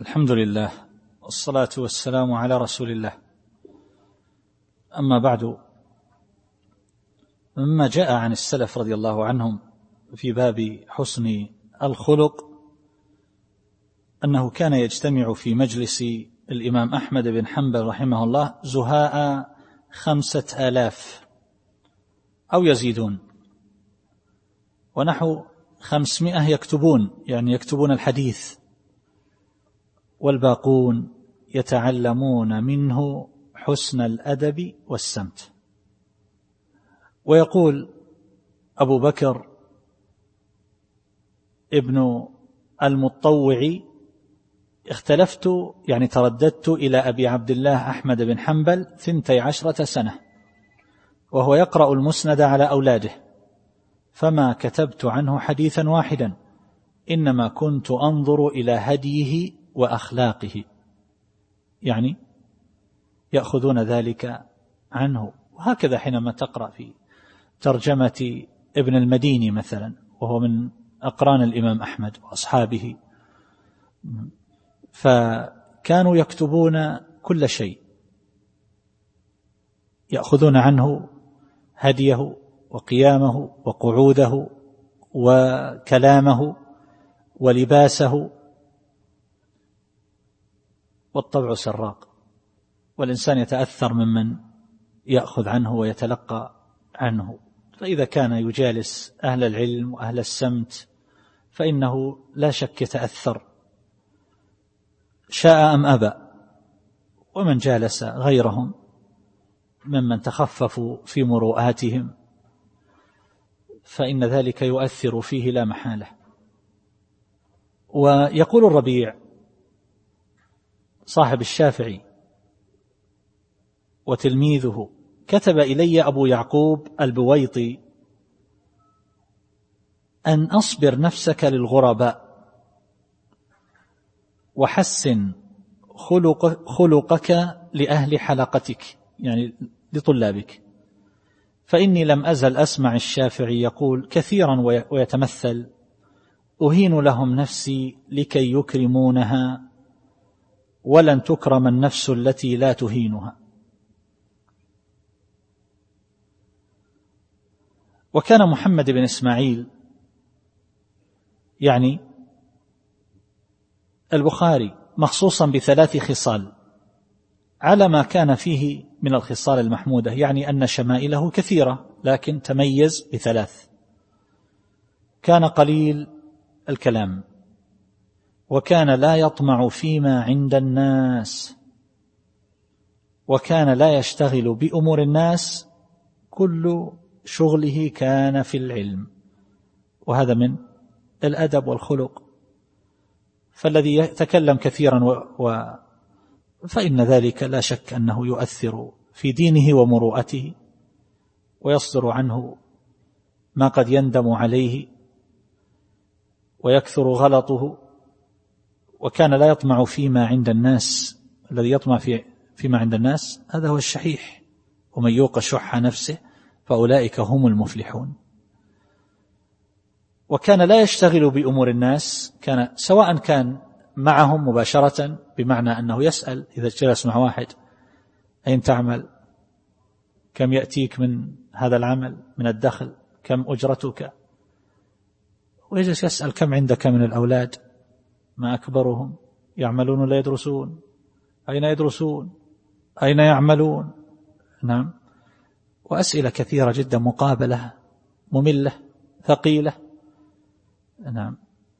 الحمد لله والصلاة والسلام على رسول الله. أما بعد، مما جاء عن السلف رضي الله عنهم في باب حسن الخلق أنه كان يجتمع في مجلس الإمام أحمد بن حنبل رحمه الله زهاء 5000 أو يزيدون، ونحو 500 يكتبون الحديث، والباقون يتعلمون منه حسن الأدب والسمت. ويقول أبو بكر ابن المطوع: ترددت إلى أبي عبد الله أحمد بن حنبل 12 سنة وهو يقرأ المسند على أولاده، فما كتبت عنه حديثا واحدا، إنما كنت أنظر إلى هديه وأخلاقه، يعني يأخذون ذلك عنه. وهكذا حينما تقرأ في ترجمة ابن المديني مثلا، وهو من أقران الإمام أحمد وأصحابه، فكانوا يكتبون كل شيء، يأخذون عنه هديه وقيامه وقعوده وكلامه ولباسه. والطبع سراق، والإنسان يتأثر ممن يأخذ عنه ويتلقى عنه، فإذا كان يجالس أهل العلم وأهل السمت فإنه لا شك يتأثر شاء أم أبى. ومن جالس غيرهم ممن تخففوا في مروءاتهم فإن ذلك يؤثر فيه لا محالة. ويقول الربيع صاحب الشافعي وتلميذه: كتب إلي أبو يعقوب البويطي أن أصبر نفسك للغرباء وحسن خلقك لأهل حلقتك، يعني لطلابك، فإني لم أزل أسمع الشافعي يقول كثيرا ويتمثل: أهين لهم نفسي لكي يكرمونها، ولن تكرم النفس التي لا تهينها. وكان محمد بن إسماعيل يعني البخاري مخصوصا ب3 خصال على ما كان فيه من الخصال المحمودة، يعني أن شمائله كثيرة لكن تميز ب3: كان قليل الكلام، وكان لا يطمع فيما عند الناس، وكان لا يشتغل بأمور الناس، كل شغله كان في العلم. وهذا من الأدب والخلق. فالذي يتكلم كثيرا فإن ذلك لا شك أنه يؤثر في دينه ومروءته، ويصدر عنه ما قد يندم عليه ويكثر غلطه. وكان لا يطمع فيما عند الناس، الذي يطمع فيما عند الناس هذا هو الشحيح، ومن يوق شح نفسه فأولئك هم المفلحون. وكان لا يشتغل بأمور الناس، سواء كان معهم مباشرة بمعنى أنه يسأل إذا جلس مع واحد: أين تعمل؟ كم يأتيك من هذا العمل من الدخل؟ كم أجرتك؟ ويجلس يسأل: كم عندك من الأولاد؟ ما أكبرهم؟ يعملون ولا يدرسون؟ أين يدرسون؟ أين يعملون؟ نعم. وأسئلة كثيرة جدا مقابلة مملة ثقيلة. نعم.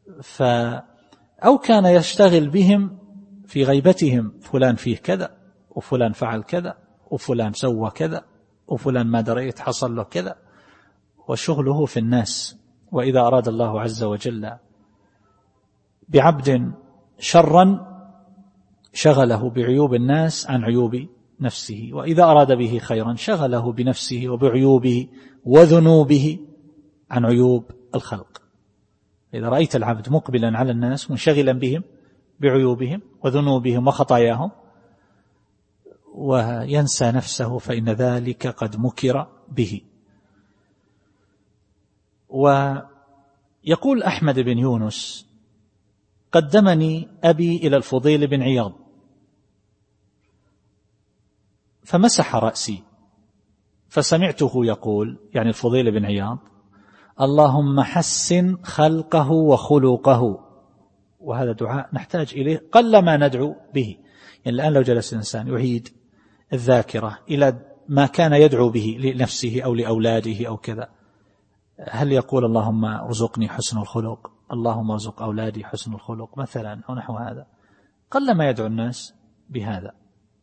أو كان يشتغل بهم في غيبتهم: فلان فيه كذا، وفلان فعل كذا، وفلان سوى كذا، وفلان ما دريت حصل له كذا، وشغله في الناس. وإذا أراد الله عز وجل بعبد شرا شغله بعيوب الناس عن عيوب نفسه، وإذا أراد به خيرا شغله بنفسه وبعيوبه وذنوبه عن عيوب الخلق. إذا رأيت العبد مقبلا على الناس منشغلا بهم بعيوبهم وذنوبهم وخطاياهم وينسى نفسه فإن ذلك قد مكر به. ويقول أحمد بن يونس قدمني أبي إلى الفضيل بن عياض فمسح رأسي فسمعته يقول، يعني الفضيل بن عياض: اللهم حسن خلقه وخلقه. وهذا دعاء نحتاج إليه قلما ندعو به. يعني الآن لو جلس الإنسان يعيد الذاكرة إلى ما كان يدعو به لنفسه أو لأولاده أو كذا، هل يقول اللهم ارزقني حسن الخلق، اللهم ارزق أولادي حسن الخلق مثلا، أو نحو هذا؟ قلما يدعو الناس بهذا.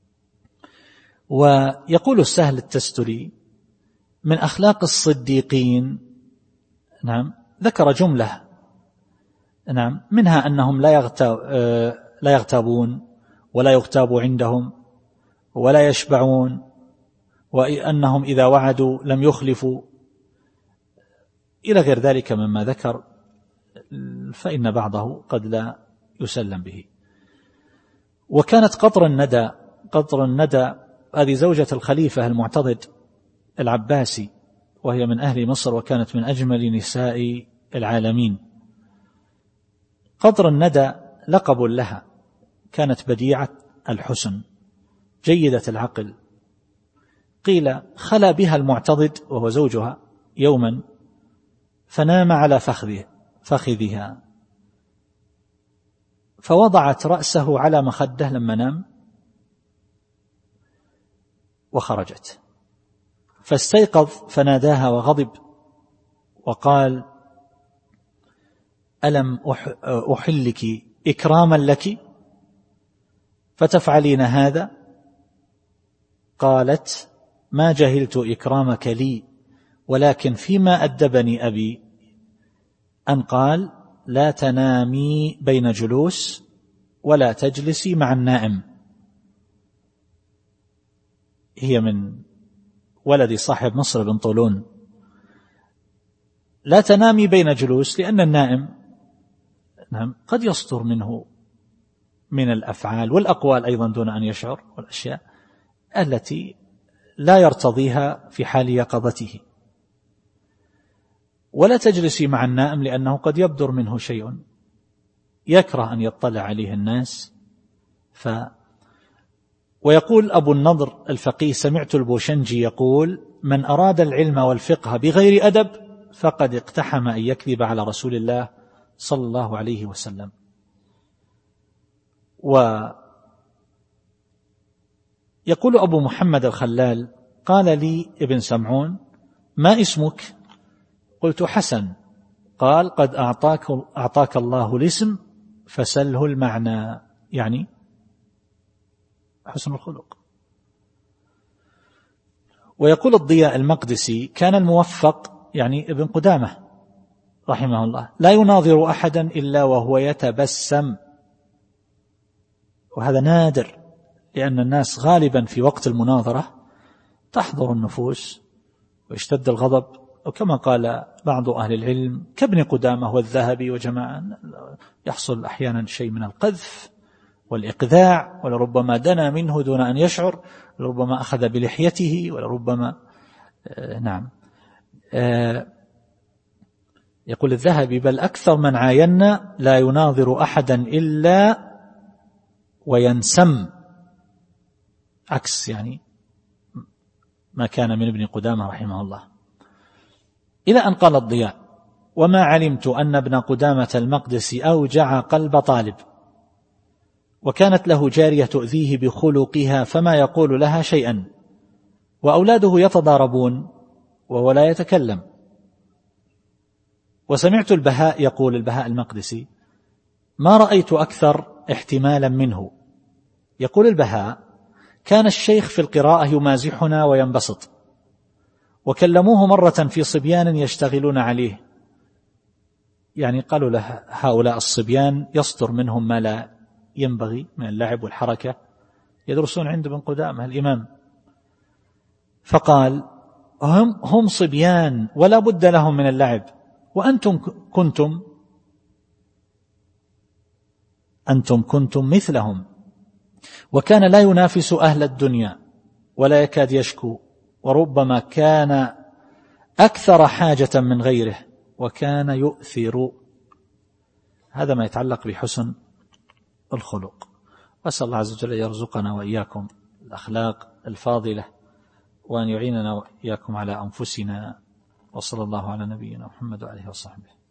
ويقول السهل التستري: من أخلاق الصديقين، نعم، ذكر جملة، نعم، منها أنهم لا يغتابون ولا يغتاب عندهم ولا يشبعون، وأنهم إذا وعدوا لم يخلفوا، إلى غير ذلك مما ذكر، فإن بعضه قد لا يسلم به. وكانت قطر الندى هذه زوجة الخليفة المعتضد العباسي، وهي من أهل مصر، وكانت من أجمل نساء العالمين. قطر الندى لقب لها، كانت بديعة الحسن جيدة العقل. قيل خلا بها المعتضد وهو زوجها يوما فنام على فخذها، فوضعت رأسه على مخده لما نام وخرجت، فاستيقظ فناداها وغضب وقال: ألم أحلك إكراما لك فتفعلين هذا؟ قالت: ما جهلت إكرامك لي، ولكن فيما أدبني أبي أن قال: لا تنامي بين جلوس ولا تجلسي مع النائم. هي من ولد صاحب مصر بن طولون. لا تنامي بين جلوس، لأن النائم نعم قد يصدر منه من الأفعال والأقوال أيضا دون أن يشعر، والأشياء التي لا يرتضيها في حال يقظته. ولا تجلسي مع النائم، لأنه قد يبدر منه شيء يكره أن يطلع عليه الناس. ويقول أبو النضر الفقيه: سمعت البوشنجي يقول: من أراد العلم والفقه بغير أدب فقد اقتحم أن يكذب على رسول الله صلى الله عليه وسلم. ويقول أبو محمد الخلال: قال لي ابن سمعون: ما اسمك؟ قلت: حسن. قال: قد أعطاك الله الاسم فسله المعنى، يعني حسن الخلق. ويقول الضياء المقدسي: كان الموفق، يعني ابن قدامة رحمه الله، لا يناظر أحدا إلا وهو يتبسم، وهذا نادر، لأن الناس غالبا في وقت المناظرة تحضر النفوس ويشتد الغضب، وكما قال بعض أهل العلم كابن قدامة والذهبي وجماعة، يحصل أحيانا شيء من القذف والإقذاع، ولربما دنا منه دون أن يشعر، ولربما أخذ بلحيته، ولربما نعم. يقول الذهبي: بل أكثر من عاينا لا يناظر أحدا إلا وينسم، عكس يعني ما كان من ابن قدامة رحمه الله. إلى أن قال الضياء: وما علمت أن ابن قدامة المقدسي أوجع قلب طالب، وكانت له جارية تؤذيه بخلقها فما يقول لها شيئا، وأولاده يتضاربون وهو لا يتكلم. وسمعت البهاء يقول، البهاء المقدسي: ما رأيت أكثر احتمالا منه. يقول البهاء: كان الشيخ في القراءة يمازحنا وينبسط، وكلموه مرة في صبيان يشتغلون عليه، يعني قالوا له هؤلاء الصبيان يصدر منهم ما لا ينبغي من اللعب والحركة، يدرسون عند ابن قدامة الإمام، فقال: هم صبيان ولا بد لهم من اللعب، وأنتم كنتم مثلهم. وكان لا ينافس أهل الدنيا ولا يكاد يشكو، وربما كان أكثر حاجة من غيره، وكان يؤثر. هذا ما يتعلق بحسن الخلق. أسأل الله عز وجل أن يرزقنا وإياكم الأخلاق الفاضلة، وأن يعيننا وإياكم على أنفسنا. وصلى الله على نبينا محمد وعليه وصحبه.